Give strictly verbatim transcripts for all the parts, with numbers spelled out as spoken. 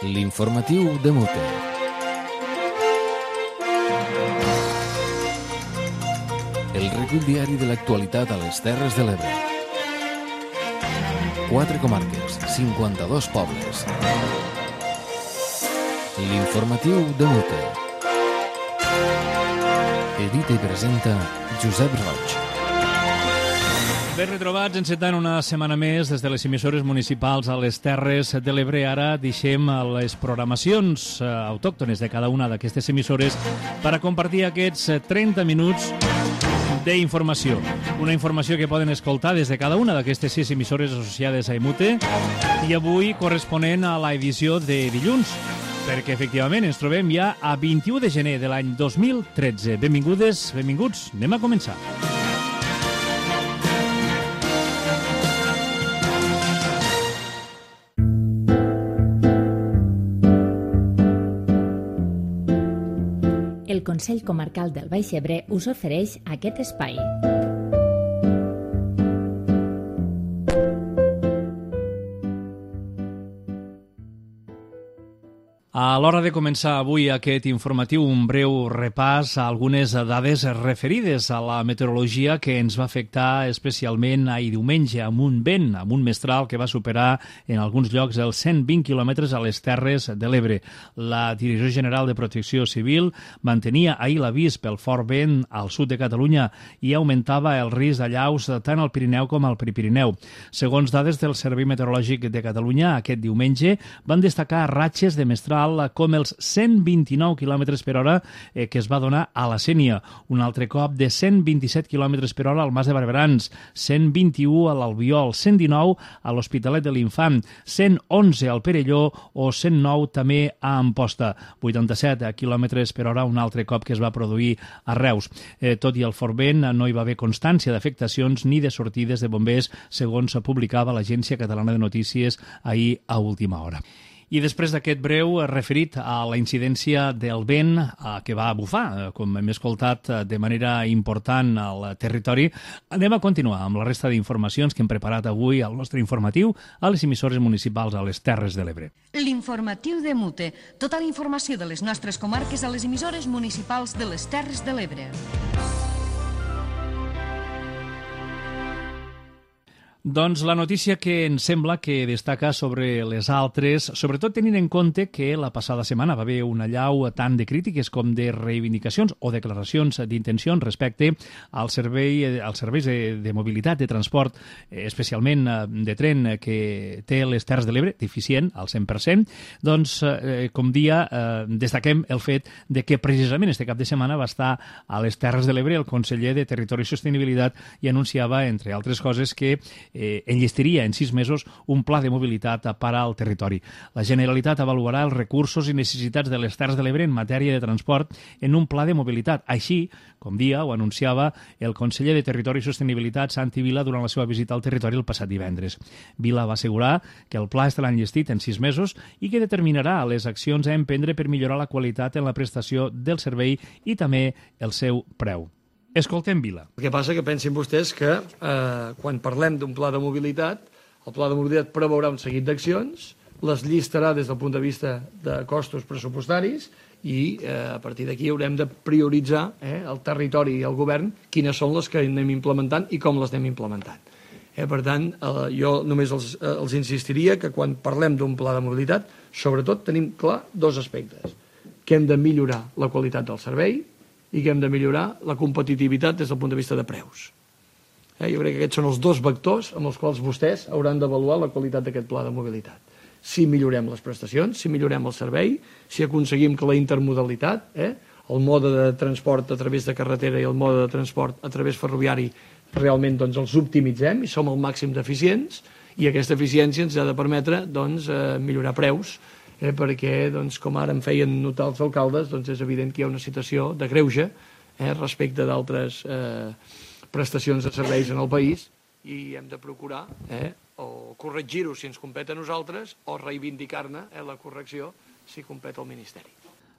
L'informatiu de Mute. El recull diari de l'actualitat a les Terres de l'Ebre. Quatre comarques, cinquanta-dos pobles. L'informatiu de Mute. Edita i presenta Josep Roig. Ben retrobats, encetant una setmana més des de les emissores municipals a les Terres de l'Ebre. Ara deixem les programacions autòctones de cada una d'aquestes emissores per a compartir aquests trenta minuts d'informació. Una informació que poden escoltar des de cada una d'aquestes sis emissores associades a Emute i avui corresponent a l'edició de dilluns, perquè efectivament ens trobem ja a vint-i-u de gener de l'any dos mil tretze. Benvingudes, benvinguts, anem a començar. El Consell Comarcal del Baix Ebre us ofereix aquest espai. A l'hora de començar avui aquest informatiu, un breu repàs a algunes dades referides a la meteorologia que ens va afectar especialment ahir diumenge amb un vent, amb un mestral que va superar en alguns llocs els cent vint quilòmetres a les Terres de l'Ebre. La Direcció General de Protecció Civil mantenia ahir l'avís pel fort vent al sud de Catalunya i augmentava el risc d'allaus tant al Pirineu com al Prepirineu. Segons dades del Servei Meteorològic de Catalunya, aquest diumenge van destacar ratxes de mestral com els cent vint-i-nou quilòmetres per hora eh, que es va donar a la Sénia, un altre cop de cent vint-i-set quilòmetres per hora al Mas de Barberans, cent vint-i-u a l'Albiol, cent dinou a l'Hospitalet de l'Infant, cent onze al Perelló o cent nou també a Amposta, vuitanta-set quilòmetres per hora un altre cop que es va produir a Reus. Eh, tot i el fort vent, no hi va haver constància d'afectacions ni de sortides de bombers, segons publicava l'Agència Catalana de Notícies ahir a última hora. I després d'aquest breu referit a la incidència del vent que va bufar, com hem escoltat de manera important al territori, anem a continuar amb la resta d'informacions que hem preparat avui al nostre informatiu a les emissores municipals a les Terres de l'Ebre. L'informatiu de Mute. Tota la informació de les nostres comarques a les emissores municipals de les Terres de l'Ebre. Doncs la notícia que ens sembla que destaca sobre les altres, sobretot tenint en compte que la passada setmana va haver una allau tant de crítiques com de reivindicacions o declaracions d'intencions respecte al servei, als serveis de, de mobilitat, de transport, especialment de tren que té les Terres de l'Ebre, deficient al cent per cent, doncs, eh, com dia, eh, destaquem el fet de que precisament este cap de setmana va estar a les Terres de l'Ebre el conseller de Territori i Sostenibilitat i anunciava, entre altres coses, que Eh, enllestiria en sis mesos un pla de mobilitat per al territori. La Generalitat avaluarà els recursos i necessitats de les Terres de l'Ebre en matèria de transport en un pla de mobilitat. Així, com dia, ho anunciava el conseller de Territori i Sostenibilitat, Santi Vila, durant la seva visita al territori el passat divendres. Vila va assegurar que el pla estarà enllestit en sis mesos i que determinarà les accions a emprendre per millorar la qualitat en la prestació del servei i també el seu preu. Escoltem Vila. El que passa que pensin vostès que eh, quan parlem d'un pla de mobilitat, el pla de mobilitat preveurà un seguit d'accions, les llistarà des del punt de vista de costos pressupostaris i eh, a partir d'aquí haurem de prioritzar eh, el territori i el govern quines són les que anem implementant i com les anem implementant. Eh, per tant, eh, jo només els, eh, els insistiria que quan parlem d'un pla de mobilitat, sobretot tenim clar dos aspectes, que hem de millorar la qualitat del servei i que hem de millorar la competitivitat des del punt de vista de preus. Eh, jo crec que aquests són els dos vectors amb els quals vostès hauran d'avaluar la qualitat d'aquest pla de mobilitat. Si millorem les prestacions, si millorem el servei, si aconseguim que la intermodalitat, eh, el mode de transport a través de carretera i el mode de transport a través ferroviari realment doncs, els optimitzem i som al màxim d'eficients i aquesta eficiència ens ha de permetre doncs, eh, millorar preus, Eh, perquè, doncs, com ara em feien notar els alcaldes, doncs és evident que hi ha una situació de greuge eh, respecte d'altres eh, prestacions de serveis en el país i hem de procurar eh, o corregir-ho si ens competa a nosaltres o reivindicar-ne eh, la correcció si competa al Ministeri.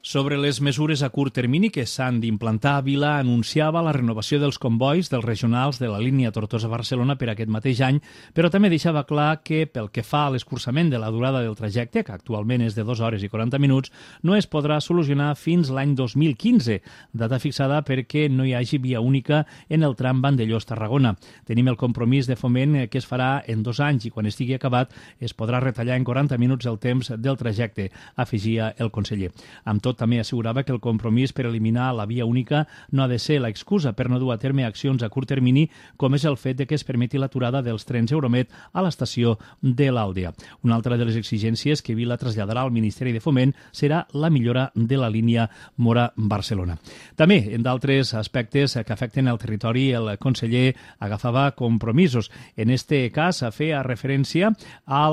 Sobre les mesures a curt termini que s'han d'implantar, Vila anunciava la renovació dels convois dels regionals de la línia Tortosa-Barcelona per aquest mateix any, però també deixava clar que, pel que fa a l'escurçament de la durada del trajecte, que actualment és de dues hores i quaranta minuts, no es podrà solucionar fins l'any dos mil quinze, data fixada perquè no hi hagi via única en el tram Vandellós-Tarragona. Tenim el compromís de Foment que es farà en dos anys i quan estigui acabat es podrà retallar en quaranta minuts el temps del trajecte, afegia el conseller. Amb tot, també assegurava que el compromís per eliminar la via única no ha de ser l'excusa per no dur a terme accions a curt termini, com és el fet de que es permeti l'aturada dels trens Euromed a l'estació de l'Àldea. Una altra de les exigències que Vila traslladarà al Ministeri de Foment serà la millora de la línia Mora-Barcelona. També, en d'altres aspectes que afecten el territori, el conseller agafava compromisos. En este cas, feia referència a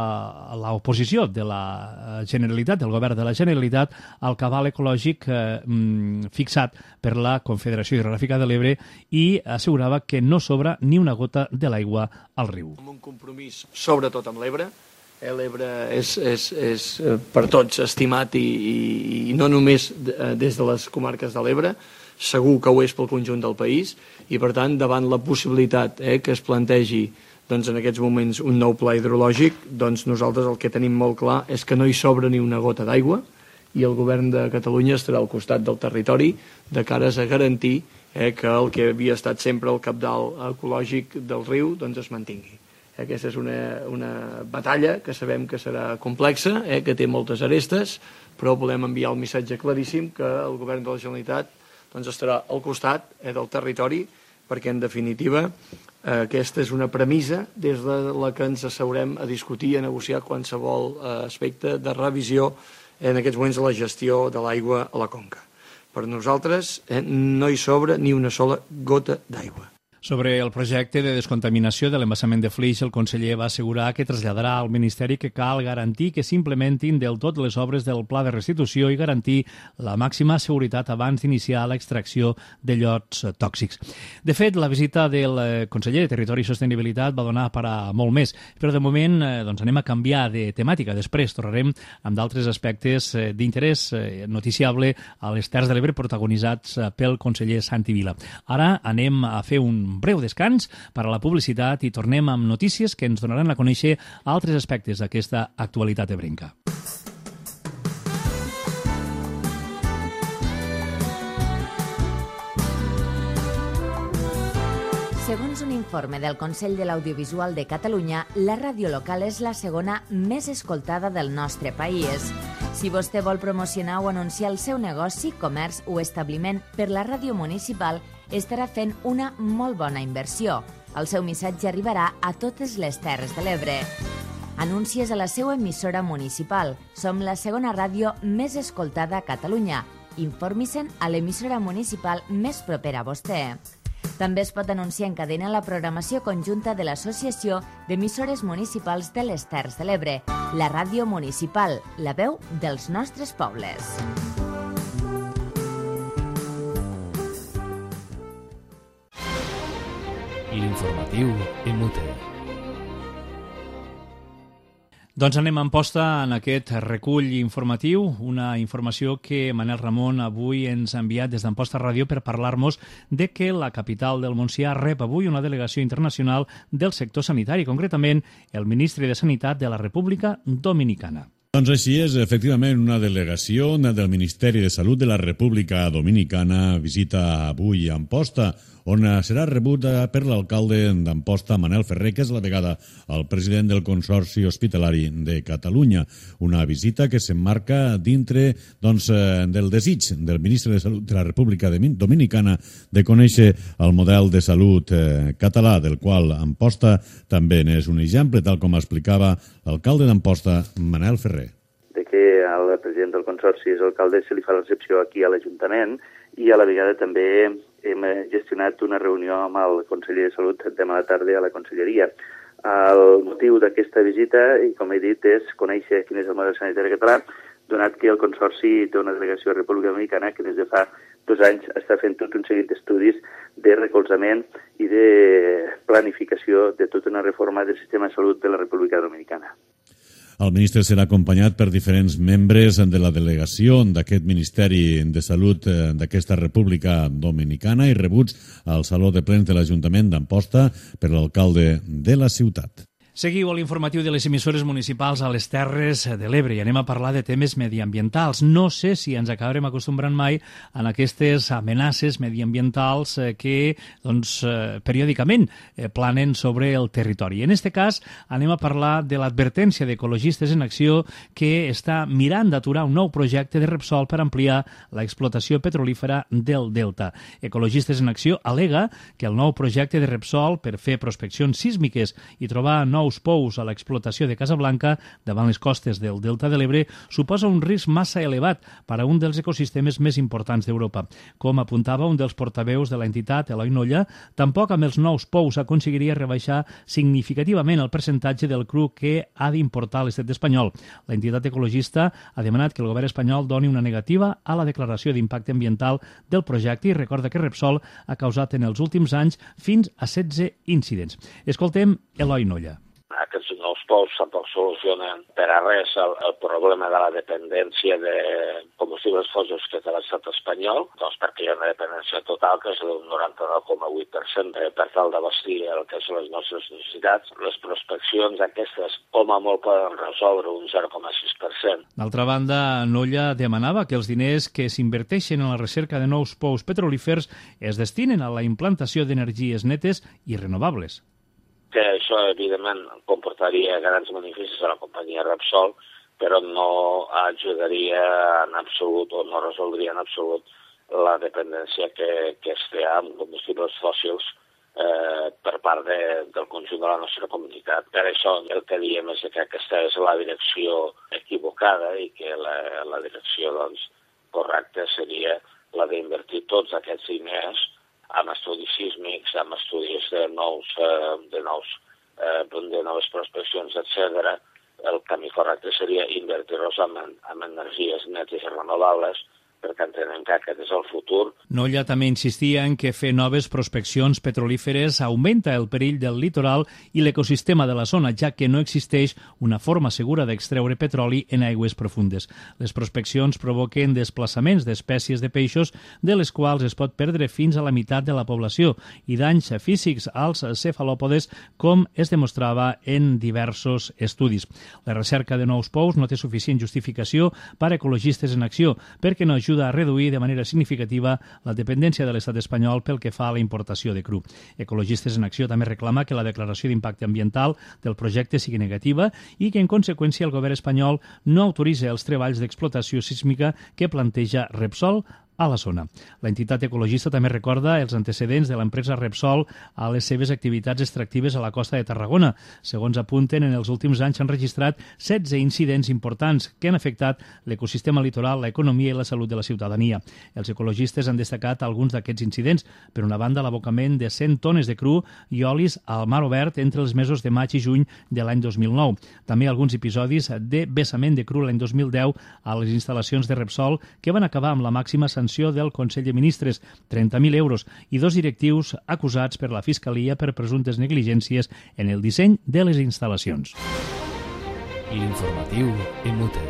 l'oposició de la Generalitat, del govern de la Generalitat, al cabal ecològic eh, fixat per la Confederació Hidrogràfica de l'Ebre i assegurava que no sobra ni una gota de l'aigua al riu. Amb un compromís sobretot amb l'Ebre. Eh, L'Ebre és, és, és per tots estimat i, i, i no només des de les comarques de l'Ebre, segur que ho és pel conjunt del país i per tant davant la possibilitat eh, que es plantegi doncs, en aquests moments un nou pla hidrològic, doncs nosaltres el que tenim molt clar és que no hi sobra ni una gota d'aigua i el govern de Catalunya estarà al costat del territori de cares a garantir eh, que el que havia estat sempre el cabdal ecològic del riu doncs es mantingui. Aquesta és una, una batalla que sabem que serà complexa, eh, que té moltes arestes, però volem enviar el missatge claríssim que el govern de la Generalitat doncs, estarà al costat eh, del territori perquè, en definitiva, eh, aquesta és una premissa des de la que ens asseurem a discutir i a negociar qualsevol eh, aspecte de revisió en aquests moments de la gestió de l'aigua a la conca. Per nosaltres eh, no hi sobra ni una sola gota d'aigua. Sobre el projecte de descontaminació de l'embassament de Flix, el conseller va assegurar que traslladarà al Ministeri que cal garantir que s'implementin del tot les obres del pla de restitució i garantir la màxima seguretat abans d'iniciar l'extracció de llots tòxics. De fet, la visita del conseller de Territori i Sostenibilitat va donar per a molt més, però de moment doncs, anem a canviar de temàtica. Després tornarem amb d'altres aspectes d'interès noticiable a les Terres de l'Ebre protagonitzats pel conseller Santi Vila. Ara anem a fer un breu descans per a la publicitat i tornem amb notícies que ens donaran a conèixer altres aspectes d'aquesta actualitat ebrenca. Segons un informe del Consell de l'Audiovisual de Catalunya, la ràdio local és la segona més escoltada del nostre país. Si vostè vol promocionar o anunciar el seu negoci, comerç o establiment per la ràdio municipal, estarà fent una molt bona inversió. El seu missatge arribarà a totes les Terres de l'Ebre. Anuncies a la seva emissora municipal. Som la segona ràdio més escoltada a Catalunya. Informi-se'n a l'emissora municipal més propera a vostè. També es pot anunciar en cadena la programació conjunta de l'Associació d'Emissores Municipals de les Terres de l'Ebre, la ràdio municipal, la veu dels nostres pobles. L'informatiu Imute. Doncs anem a Amposta en aquest recull informatiu, una informació que Manel Ramon avui ens ha enviat des d'Amposta Ràdio per parlar-nos de que la capital del Montsià rep avui una delegació internacional del sector sanitari, concretament el ministre de Sanitat de la República Dominicana. Doncs així és, efectivament, una delegació del Ministeri de Salut de la República Dominicana visita avui a Amposta, on serà rebut per l'alcalde d'Amposta, Manel Ferrer, que és a la vegada el president del Consorci Hospitalari de Catalunya. Una visita que s'emmarca dintre doncs, del desig del ministre de Salut de la República Dominicana de conèixer el model de salut català, del qual Amposta també n'és un exemple, tal com explicava l'alcalde d'Amposta, Manel Ferrer. De que el president del Consorci és alcalde, se li fa la recepció aquí a l'Ajuntament i a la vegada també hem gestionat una reunió amb el conseller de Salut demà a la tarda a la Conselleria. El motiu d'aquesta visita, i com he dit, és conèixer quin és el model sanitari català, donat que el Consorci té una delegació a la República Dominicana que des de fa dos anys està fent tot un seguit d'estudis de recolzament i de planificació de tota una reforma del sistema de salut de la República Dominicana. El ministre serà acompanyat per diferents membres de la delegació d'aquest Ministeri de Salut d'aquesta República Dominicana i rebuts al Saló de Plens de l'Ajuntament d'Amposta per l'alcalde de la ciutat. Seguiu a l'informatiu de les emissores municipals a les Terres de l'Ebre i anem a parlar de temes mediambientals. No sé si ens acabarem acostumbrant mai a aquestes amenaces mediambientals que doncs, periòdicament planen sobre el territori. En aquest cas anem a parlar de l'advertència d'Ecologistes en Acció que està mirant d'aturar un nou projecte de Repsol per ampliar l'explotació petrolífera del Delta. Ecologistes en Acció al·lega que el nou projecte de Repsol per fer prospeccions sísmiques i trobar nous pous a l'explotació de Casablanca davant les costes del Delta de l'Ebre suposa un risc massa elevat per a un dels ecosistemes més importants d'Europa. Com apuntava un dels portaveus de l'entitat, Eloi Nolla, tampoc amb els nous pous aconseguiria rebaixar significativament el percentatge del cru que ha d'importar l'estat espanyol. L'entitat ecologista ha demanat que el govern espanyol doni una negativa a la declaració d'impacte ambiental del projecte i recorda que Repsol ha causat en els últims anys fins a setze incidents. Escoltem Eloi Nolla. Aquests nous pous tampoc solucionen per a res el, el problema de la dependència de combustibles fòssils que té l'estat espanyol, doncs perquè hi ha una dependència total que és d'un noranta-nou coma vuit per cent per tal d'abastir el que són les nostres necessitats. Les prospeccions aquestes com a molt poden resoldre un zero coma sis per cent. D'altra banda, Nolla demanava que els diners que s'inverteixen en la recerca de nous pous petrolífers es destinen a la implantació d'energies netes i renovables. Que això, evidentment, comportaria grans beneficis a la companyia Repsol, però no ajudaria en absolut o no resoldria en absolut la dependència que, que es té amb combustibles fòssils eh, per part de, del conjunt de la nostra comunitat. Per això el que diem és que aquesta és la direcció equivocada i que la, la direcció doncs, correcta seria la d'invertir tots aquests diners amb estudis sísmics, amb estudis de nous, eh, de nous, eh, de noves prospeccions, etcètera. El camí correcte seria invertir-los en, en energies netes i renovables, perquè entenem que aquest és el futur. Nolla també insistia en que fer noves prospeccions petrolíferes augmenta el perill del litoral i l'ecosistema de la zona, ja que no existeix una forma segura d'extreure petroli en aigües profundes. Les prospeccions provoquen desplaçaments d'espècies de peixos, de les quals es pot perdre fins a la meitat de la població, i danys físics als cefalòpodes, com es demostrava en diversos estudis. La recerca de nous pous no té suficient justificació per a Ecologistes en Acció, perquè no ajuda a reduir de manera significativa la dependència de l'estat espanyol pel que fa a la importació de cru. Ecologistes en Acció també reclama que la declaració d'impacte ambiental del projecte sigui negativa i que, en conseqüència, el govern espanyol no autoritza els treballs d'explotació sísmica que planteja Repsol a la zona. L'entitat ecologista també recorda els antecedents de l'empresa Repsol a les seves activitats extractives a la costa de Tarragona. Segons apunten, en els últims anys s'han registrat setze incidents importants que han afectat l'ecosistema litoral, l'economia i la salut de la ciutadania. Els ecologistes han destacat alguns d'aquests incidents. Per una banda, l'abocament de cent tones de cru i olis al mar obert entre els mesos de maig i juny de l'any dos mil nou. També alguns episodis de vessament de cru l'any dos mil deu a les instal·lacions de Repsol que van acabar amb la màxima sanció del Consell de Ministres, trenta mil euros, i dos directius acusats per la Fiscalia per presumptes negligències en el disseny de les instal·lacions. L'informatiu Emute.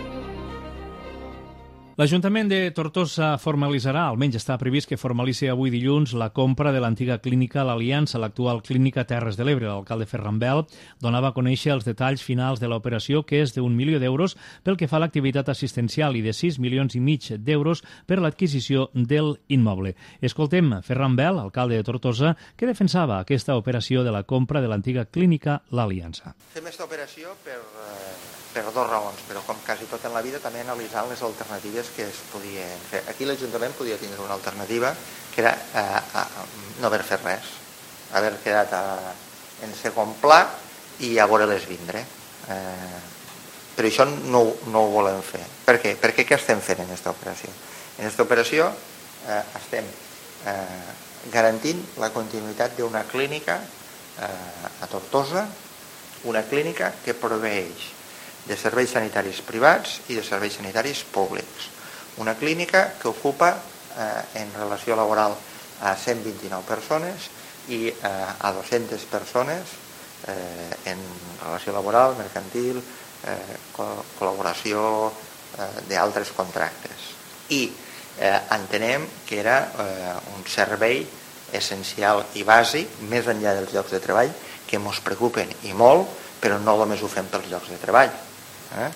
L'Ajuntament de Tortosa formalitzarà, almenys està previst que formalitzi avui dilluns, la compra de l'antiga clínica L'Aliança, l'actual clínica Terres de l'Ebre. L'alcalde Ferran Bel donava a conèixer els detalls finals de l'operació, que és d'un milió d'euros pel que fa a l'activitat assistencial i de sis milions i mig d'euros per l'adquisició del immoble. Escoltem Ferran Bel, alcalde de Tortosa, que defensava aquesta operació de la compra de l'antiga clínica L'Aliança. Fem aquesta operació per... Eh... per dues raons, però com quasi tot en la vida també analitzant les alternatives que es podien fer. Aquí l'Ajuntament podia tindre una alternativa que era eh, eh, no haver fet res, haver quedat a, en segon pla i a veure-les vindre. Eh, però això no, no ho volem fer. Per què? Perquè què estem fent en aquesta operació? En aquesta operació eh, estem eh, garantint la continuïtat d'una clínica eh, a Tortosa, una clínica que proveeix de serveis sanitaris privats i de serveis sanitaris públics. Una clínica que ocupa eh, en relació laboral a cent vint-i-nou persones i eh, a dues-centes persones eh, en relació laboral, mercantil, eh, col·laboració eh, d'altres contractes. I eh, entenem que era eh, un servei essencial i bàsic, més enllà dels llocs de treball, que ens preocupen i molt, però no només ho fem pels llocs de treball. Eh?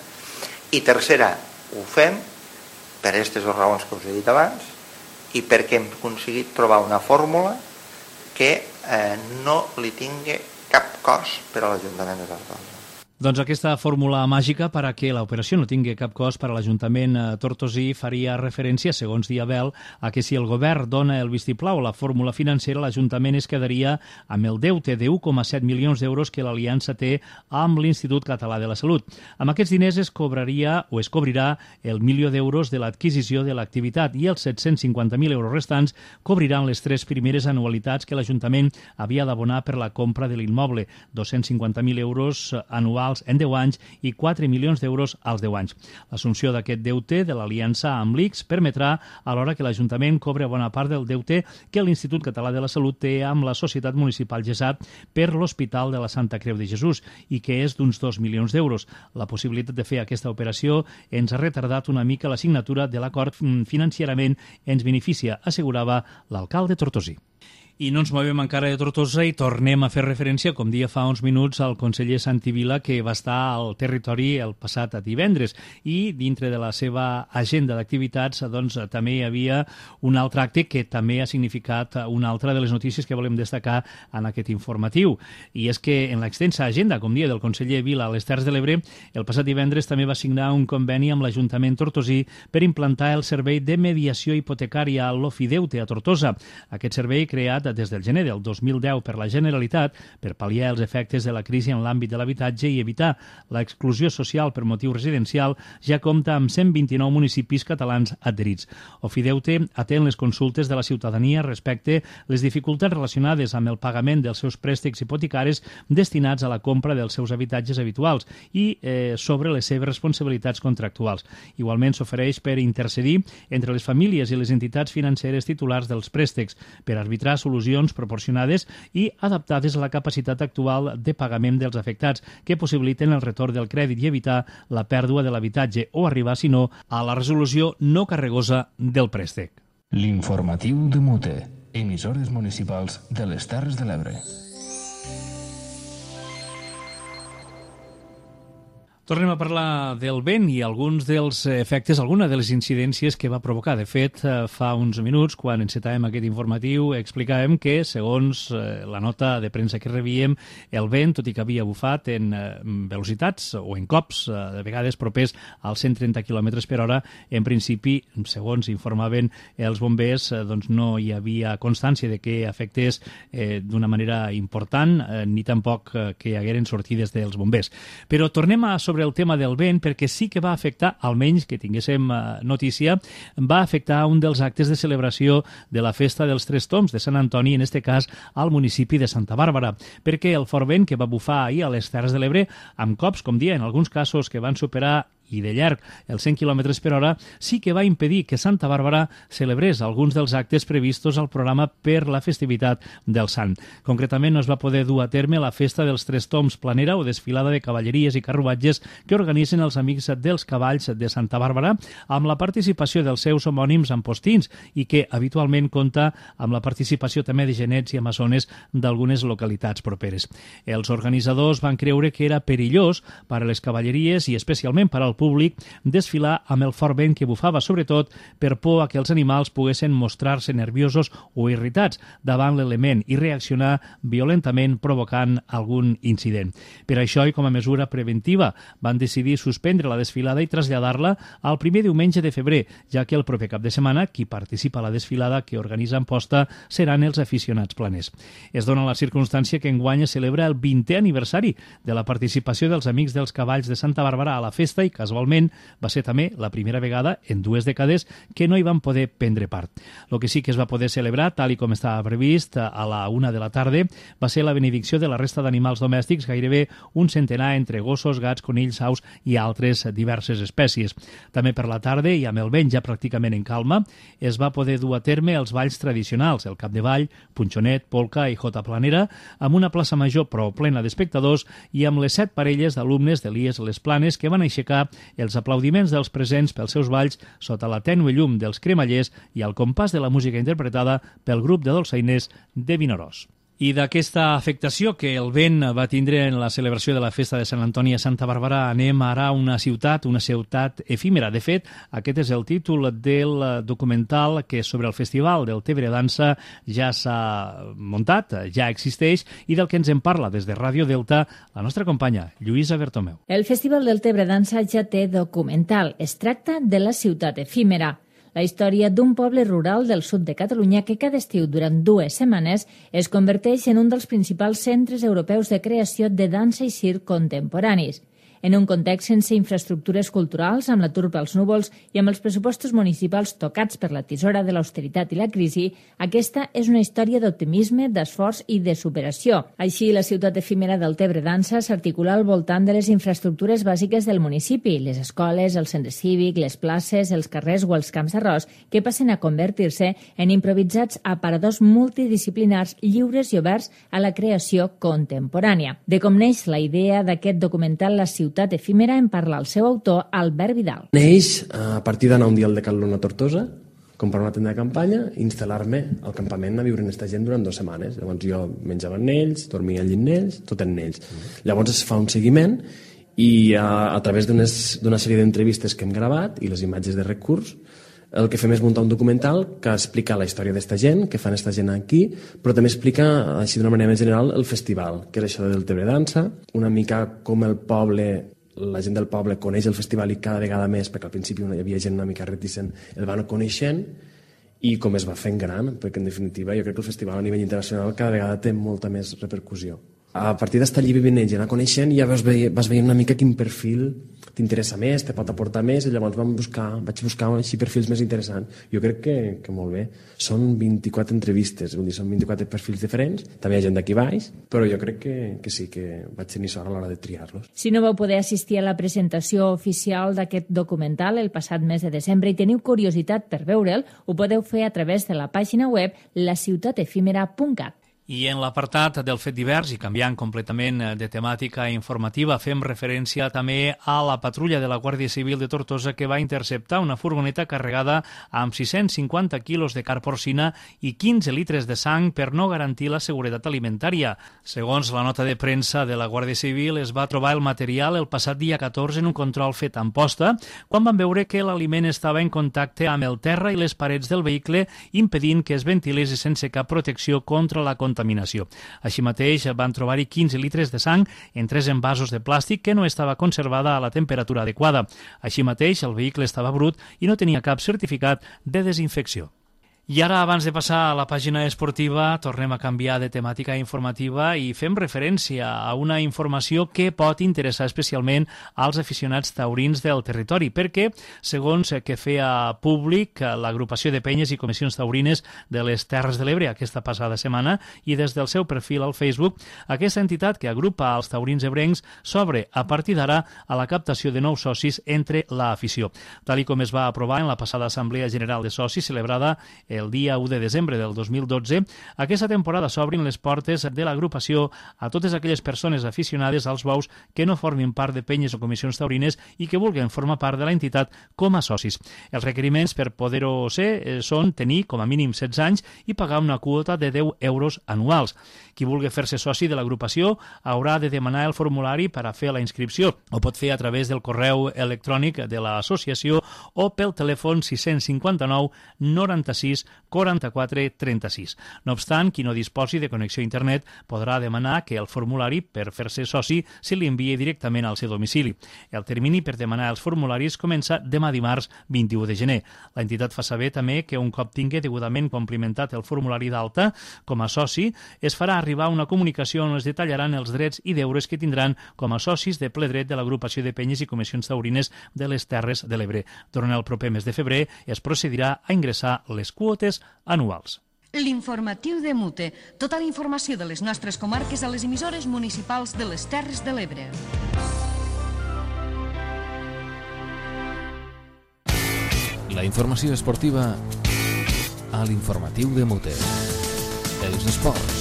I tercera, ho fem per aquestes raons que us he dit abans i perquè hem aconseguit trobar una fórmula que eh, no li tingui cap cost per a l'Ajuntament de Tortosa. Doncs aquesta fórmula màgica per a que l'operació no tingui cap cost per a l'Ajuntament tortosí faria referència, segons Diabel, a que si el govern dona el vistiplau a la fórmula financera, l'Ajuntament es quedaria amb el deute de u coma set milions d'euros que l'Aliança té amb l'Institut Català de la Salut. Amb aquests diners es cobraria o es cobrirà el milió d'euros de l'adquisició de l'activitat i els set-cents cinquanta mil euros restants cobriran les tres primeres anualitats que l'Ajuntament havia d'abonar per la compra de l'immoble, dos-cents cinquanta mil euros anuals en deu anys i quatre milions d'euros als deu anys. L'assumpció d'aquest deute de l'aliança amb l'I C S permetrà alhora que l'Ajuntament cobre bona part del deute que l'Institut Català de la Salut té amb la Societat Municipal Gesat per l'Hospital de la Santa Creu de Jesús i que és d'uns dos milions d'euros. La possibilitat de fer aquesta operació ens ha retardat una mica la signatura de l'acord financierament ens beneficia, assegurava l'alcalde tortosí. I no ens movem encara de Tortosa i tornem a fer referència, com dia fa uns minuts, al conseller Santi Vila, que va estar al territori el passat divendres. I dintre de la seva agenda d'activitats doncs, també hi havia un altre acte que també ha significat una altra de les notícies que volem destacar en aquest informatiu. I és que en l'extensa agenda, com dia, del conseller Vila a les Terres de l'Ebre, el passat divendres també va signar un conveni amb l'Ajuntament tortosí per implantar el servei de mediació hipotecària a l'Ofideute a Tortosa. Aquest servei, creat des del gener del dos mil deu per la Generalitat per pal·liar els efectes de la crisi en l'àmbit de l'habitatge i evitar l'exclusió social per motiu residencial, ja compta amb cent vint-i-nou municipis catalans adherits. Ofideute atén les consultes de la ciutadania respecte les dificultats relacionades amb el pagament dels seus préstecs hipotecaris destinats a la compra dels seus habitatges habituals i eh, sobre les seves responsabilitats contractuals. Igualment s'ofereix per intercedir entre les famílies i les entitats financeres titulars dels préstecs per arbitrar solucions proporcionades i adaptades a la capacitat actual de pagament dels afectats que possibiliten el retorn del crèdit i evitar la pèrdua de l'habitatge o arribar, si no, a la resolució no carregosa del préstec. L'informatiu de Mute, emissores municipals de les Terres de l'Ebre. Tornem a parlar del vent i alguns dels efectes, alguna de les incidències que va provocar. De fet, fa uns minuts, quan encetàvem aquest informatiu, explicàvem que, segons la nota de premsa que rebíem, el vent, tot i que havia bufat en velocitats o en cops, de vegades propers als cent trenta quilòmetres per hora, en principi, segons informaven els bombers, doncs no hi havia constància de que afectés eh, d'una manera important, eh, ni tampoc que hi hagueren sortides dels bombers. Però tornem a sobre el tema del vent, perquè sí que va afectar, almenys que tinguéssim notícia, va afectar un dels actes de celebració de la Festa dels Tres Tombs de Sant Antoni, en este cas al municipi de Santa Bàrbara, perquè el fort vent que va bufar ahir a les Terres de l'Ebre, amb cops, com dia, en alguns casos que van superar i de llarg els cent quilòmetres per hora, sí que va impedir que Santa Bàrbara celebrés alguns dels actes previstos al programa per la festivitat del Sant. Concretament, no es va poder dur a terme la Festa dels Tres Tombs planera o desfilada de cavalleries i carruatges que organitzen els Amics dels Cavalls de Santa Bàrbara amb la participació dels seus homònims ampostins i que habitualment compta amb la participació també de genets i amazones d'algunes localitats properes. Els organitzadors van creure que era perillós per a les cavalleries i especialment per al públic desfilar amb el fort vent que bufava, sobretot per por a que els animals poguessin mostrar-se nerviosos o irritats davant l'element i reaccionar violentament provocant algun incident. Per això i com a mesura preventiva van decidir suspendre la desfilada i traslladar-la al primer diumenge de febrer, ja que el proper cap de setmana qui participa a la desfilada que organitza Amposta seran els aficionats planers. Es dona la circumstància que enguany es celebra el vintè aniversari de la participació dels Amics dels Cavalls de Santa Bàrbara a la festa i Casualment, va ser també la primera vegada en dues dècades que no hi van poder prendre part. El que sí que es va poder celebrar, tal i com estava previst, a la una de la tarda, va ser la benedicció de la resta d'animals domèstics, gairebé un centenar entre gossos, gats, conills, aus i altres diverses espècies. També per la tarda, i amb el vent ja pràcticament en calma, es va poder dur a terme els balls tradicionals, el cap de ball, punxonet, polca i jota planera, amb una plaça major prou plena d'espectadors i amb les set parelles d'alumnes de l'I E S Les Planes que van aixecar els aplaudiments dels presents pels seus balls sota la tènue llum dels cremallers i al compàs de la música interpretada pel grup de dolçainers de Vinaròs. I d'aquesta afectació que el vent va tindre en la celebració de la festa de Sant Antoni a Santa Bàrbara anem ara a una ciutat, una ciutat efímera. De fet, aquest és el títol del documental que sobre el Festival del Tebre Dansa ja s'ha muntat, ja existeix, i del que ens en parla des de Ràdio Delta la nostra companya, Lluïsa Bertomeu. El Festival del Tebre Dansa ja té documental. Es tracta de la ciutat efímera. La història d'un poble rural del sud de Catalunya que cada estiu durant dues setmanes es converteix en un dels principals centres europeus de creació de dansa i circ contemporanis. En un context sense infraestructures culturals, amb l'atur pels núvols i amb els pressupostos municipals tocats per la tisora de l'austeritat i la crisi, aquesta és una història d'optimisme, d'esforç i de superació. Així, la ciutat efímera del Tebre Dansa s'articula al voltant de les infraestructures bàsiques del municipi, les escoles, el centre cívic, les places, els carrers o els camps d'arròs, que passen a convertir-se en improvisats aparadors multidisciplinars lliures i oberts a la creació contemporània. De com neix la idea d'aquest documental La ciutat efímera en parla el seu autor, Albert Vidal. Neix a partir d'anar un dia al Decathlon a Tortosa, comprar una tenda de campanya i instal·lar-me al campament a viure amb aquesta gent durant dues setmanes. Llavors jo menjava en ells, dormia allí en ells, tot en ells. Llavors es fa un seguiment i a, a través d'una sèrie d'entrevistes que hem gravat i les imatges de recurs, el que fem és muntar un documental que explica la història d'esta gent, que fan esta gent aquí, però també explica, així d'una manera més general, el festival, que és això del Tebre Dansa, una mica com el poble, la gent del poble coneix el festival i cada vegada més, perquè al principi hi havia gent una mica reticent, el van coneixent i com es va fent gran, perquè en definitiva jo crec que el festival a nivell internacional cada vegada té molta més repercussió. A partir d'estar allí vivint i anar coneixent ja vas veient, vas veient una mica quin perfil t'interessa més, te pot aportar més, i llavors vam buscar, vaig buscar així perfils més interessants. Jo crec que, que molt bé. Són vint-i-quatre entrevistes, vull dir, són vint-i-quatre perfils diferents, també hi ha gent d'aquí baix, però jo crec que, que sí, que vaig tenir sort a l'hora de triar-los. Si no vau poder assistir a la presentació oficial d'aquest documental el passat mes de desembre i teniu curiositat per veure'l, ho podeu fer a través de la pàgina web la ciutat efímera punt cat. I en l'apartat del fet divers, i canviant completament de temàtica informativa, fem referència també a la patrulla de la Guàrdia Civil de Tortosa que va interceptar una furgoneta carregada amb sis-cents cinquanta quilos de carn porcina i quinze litres de sang per no garantir la seguretat alimentària. Segons la nota de premsa de la Guàrdia Civil, es va trobar el material el passat dia catorze en un control fet a Amposta, quan van veure que l'aliment estava en contacte amb el terra i les parets del vehicle, impedint que es ventilés sense cap protecció contra la contaminació. Així mateix van trobar-hi quinze litres de sang en tres envasos de plàstic que no estava conservada a la temperatura adequada. Així mateix el vehicle estava brut i no tenia cap certificat de desinfecció. I ara, abans de passar a la pàgina esportiva, tornem a canviar de temàtica informativa i fem referència a una informació que pot interessar especialment als aficionats taurins del territori, perquè, segons que feia públic l'agrupació de penyes i comissions taurines de les Terres de l'Ebre aquesta passada setmana, i des del seu perfil al Facebook, aquesta entitat que agrupa els taurins ebrencs s'obre a partir d'ara a la captació de nous socis entre l'afició. Tal i com es va aprovar en la passada Assemblea General de Socis celebrada el dia u de desembre del dos mil dotze, aquesta temporada s'obrin les portes de l'agrupació a totes aquelles persones aficionades als bous que no formin part de penyes o comissions taurines i que vulguin formar part de la entitat com a socis. Els requeriments per poder-ho ser són tenir com a mínim setze anys i pagar una quota de deu euros anuals. Qui vulgui fer-se soci de l'agrupació haurà de demanar el formulari per a fer la inscripció. Ho pot fer a través del correu electrònic de l'associació o pel telèfon sis cinquanta-nou noranta-sis sis quaranta-quatre trenta-sis. No obstant, qui no disposi de connexió a internet podrà demanar que el formulari per fer-se soci se li enviï directament al seu domicili. El termini per demanar els formularis comença demà dimarts vint-i-u de gener. L'entitat fa saber també que un cop tingui degudament complimentat el formulari d'alta com a soci, es farà arribar una comunicació on es detallaran els drets i deures que tindran com a socis de ple dret de l'agrupació de penyes i comissions taurines de les Terres de l'Ebre. Durant el proper mes de febrer es procedirà a ingressar les quotes anuals. L'informatiu de Mute. Tota la informació de les nostres comarques a les emissores municipals de les Terres de l'Ebre. La informació esportiva a l'informatiu de Mute. Els esports.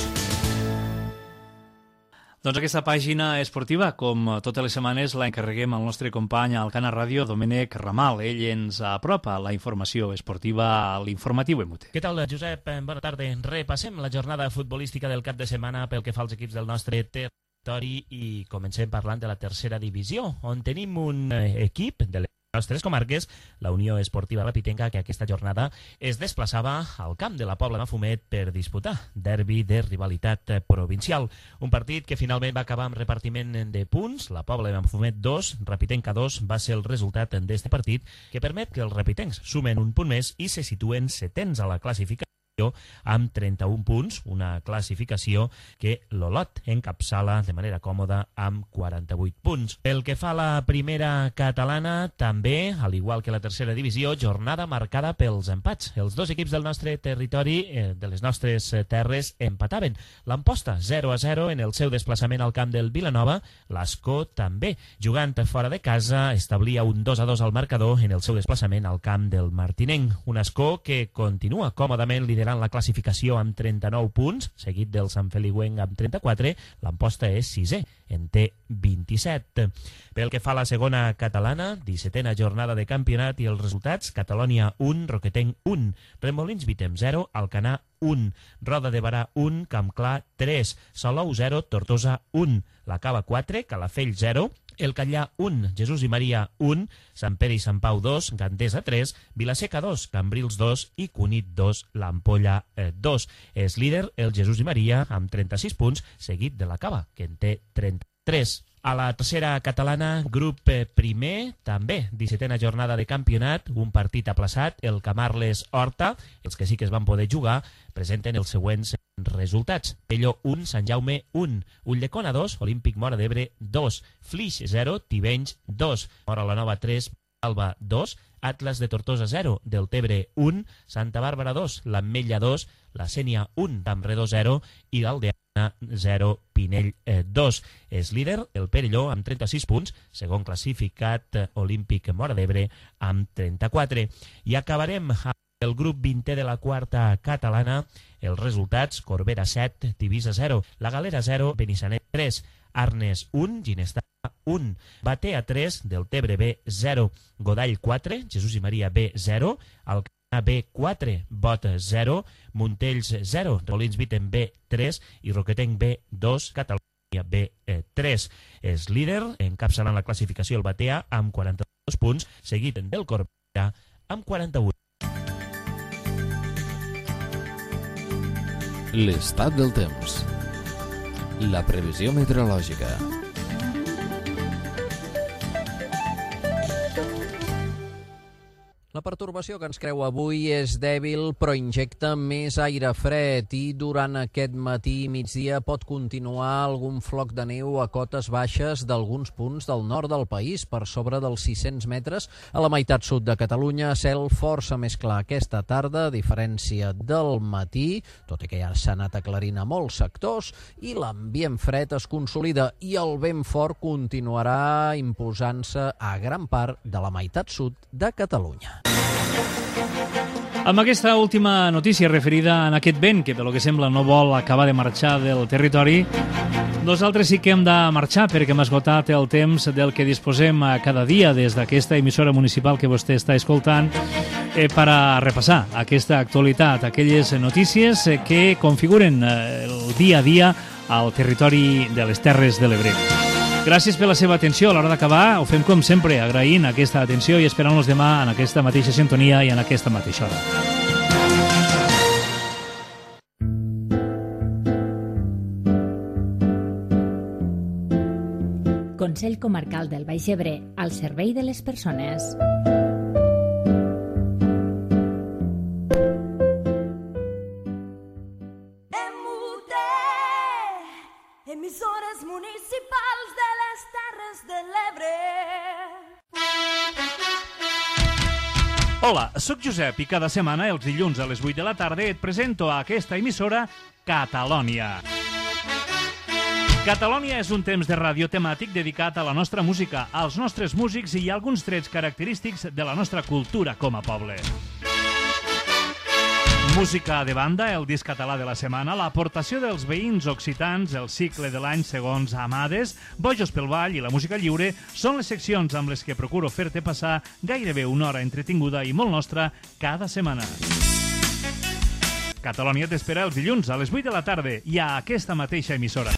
Doncs aquesta pàgina esportiva, com totes les setmanes, la encarreguem al nostre company al Cana Ràdio, Domènec Ramal. Ell ens apropa la informació esportiva a l'informatiu de Mute. Què tal, Josep? Bona tarda. Repassem la jornada futbolística del cap de setmana pel que fa als equips del nostre territori i comencem parlant de la tercera divisió, on tenim un equip de les nostres comarques, la Unió Esportiva Rapitenca, que aquesta jornada es desplaçava al camp de la Pobla Mafumet per disputar derbi de rivalitat provincial. Un partit que finalment va acabar amb repartiment de punts. La Pobla Mafumet dos, Rapitenca dos va ser el resultat d'este partit, que permet que els rapitencs sumen un punt més i se situen setens a la classificació amb trenta-un punts, una classificació que l'Olot encapçala de manera còmoda amb quaranta-vuit punts. Pel que fa a la primera catalana, també, al igual que la tercera divisió, jornada marcada pels empats. Els dos equips del nostre territori, eh, de les nostres terres, empataven. L'Amposta zero a zero en el seu desplaçament al camp del Vilanova, l'Ascó també. Jugant fora de casa, establia un dos a dos al marcador en el seu desplaçament al camp del Martinenc. Un Ascó que continua còmodament liderant la classificació amb trenta-nou punts, seguit del Sant Feliuenc amb trenta-quatre, l'Amposta és sisè, en té vint-i-set. Pel que fa a la segona catalana, dissetena jornada de campionat i els resultats: Catalònia un, Roquetenc un, Remolins Vitem zero, Alcanar un, Roda de Barà un, Campclar tres, Salou zero, Tortosa un, La Cava quatre, Calafell zero, El Catllà un, Jesús i Maria un, Sant Pere i Sant Pau dos, Gandesa tres, Vilaseca dos, Cambrils dos i Cunit dos, l'Ampolla dos. És líder el Jesús i Maria amb trenta-sis punts, seguit de La Cava, que en té trenta-tres. A la tercera catalana, grup primer, també dissetena jornada de campionat, un partit aplaçat, el Camarles Horta. Els que sí que es van poder jugar presenten els següents resultats: Pelló un, Sant Jaume un, Ulldecona dos, Olímpic Móra d'Ebre dos, Flix zero, Tivenys dos, Móra la Nova tres, Alba dos, Atlas de Tortosa zero, Deltebre un, Santa Bàrbara dos, l'Ametlla dos, la Sénia un, Campredó zero i l'Aldeana zero, Pinell dos. És líder el Perelló amb trenta-sis punts, segon classificat Olímpic Móra d'Ebre amb trenta-quatre. I acabarem amb el grup vintè de la quarta catalana. Els resultats: Corbera set, Tivisa zero, La Galera zero, Benissanet tres, Arnes un, Ginestar un, Batea tres, Deltebre B zero, Godall quatre, Jesús i Maria B zero, Alcanar B quatre, Bot zero, Montells zero, Remolins Vitem B tres i Roquetenc B dos, Catalunya B tres. És líder, encapçalant la classificació el Batea amb quaranta-dos punts, seguit del Corbera amb quaranta-vuit. L'estat del temps. La previsió meteorològica. La pertorbació que ens creu avui és dèbil, però injecta més aire fred i durant aquest matí i migdia pot continuar algun floc de neu a cotes baixes d'alguns punts del nord del país, per sobre dels sis-cents metres. A la meitat sud de Catalunya, cel força més clar aquesta tarda, a diferència del matí, tot i que ja s'ha anat aclarint a molts sectors, i l'ambient fred es consolida i el vent fort continuarà imposant-se a gran part de la meitat sud de Catalunya. Amb aquesta última notícia referida a aquest vent, que pel que sembla no vol acabar de marxar del territori, nosaltres sí que hem de marxar perquè hem esgotat el temps del que disposem cada dia des d'aquesta emissora municipal que vostè està escoltant eh, per a repassar aquesta actualitat, aquelles notícies que configuren el dia a dia al territori de les Terres de l'Ebre. Gràcies per la seva atenció. A l'hora d'acabar ho fem com sempre, agraint aquesta atenció i esperant-los demà en aquesta mateixa sintonia i en aquesta mateixa hora. Consell Comarcal del Baix Ebre, al servei de les persones. Emissores municipals de les Terres de l'Ebre. Hola, sóc Josep i cada setmana, els dilluns a les vuit de la tarda, et presento a aquesta emissora Catalònia. Catalònia és un temps de ràdio temàtic dedicat a la nostra música, als nostres músics i a alguns trets característics de la nostra cultura com a poble. Música de banda, el disc català de la setmana, l'aportació dels veïns occitans, el cicle de l'any segons Amades, Bojos pel Ball i la música lliure són les seccions amb les que procuro fer-te passar gairebé una hora entretinguda i molt nostra cada setmana. Catalònia t'espera els dilluns a les vuit de la tarda i a aquesta mateixa emissora.